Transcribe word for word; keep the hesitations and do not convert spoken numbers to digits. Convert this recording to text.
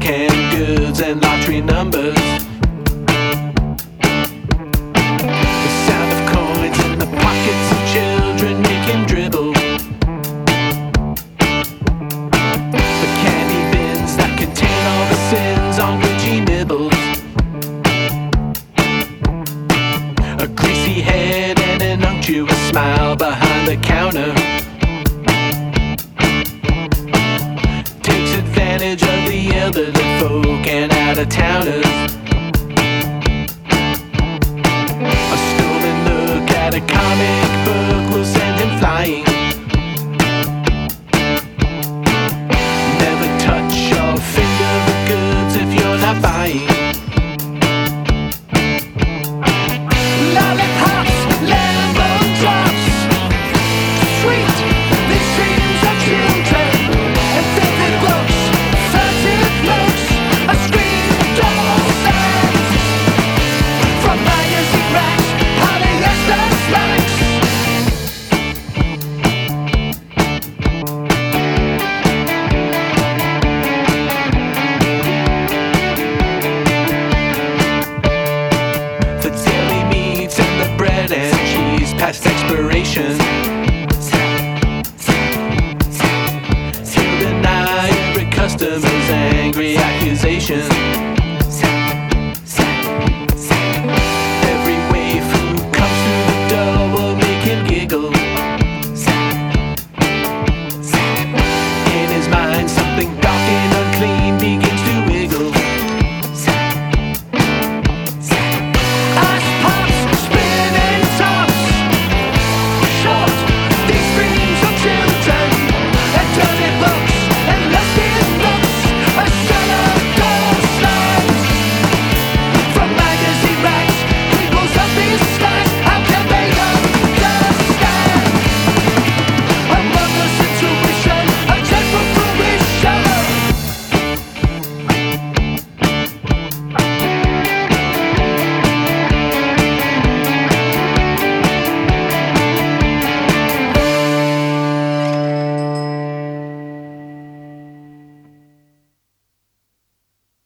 canned goods and lottery numbers. The sound of coins in the pockets of children making dribble. The candy bins that contain all the sins on which he nibbles. A greasy head and an unctuous smile behind the counter. Takes advantage of the elderly folk and out-of-towners. A stolen look at a comic book will send him flying. Never touch or finger the goods if you're not buying. Lollipops, lemon drops, sweet, these dreams of children, and filthy blokes, furtive looks, a scream of double sounds from magazine racks, polyester slacks. The deli meats and the bread and cheese past expiration. He'll deny every customer's angry accusation.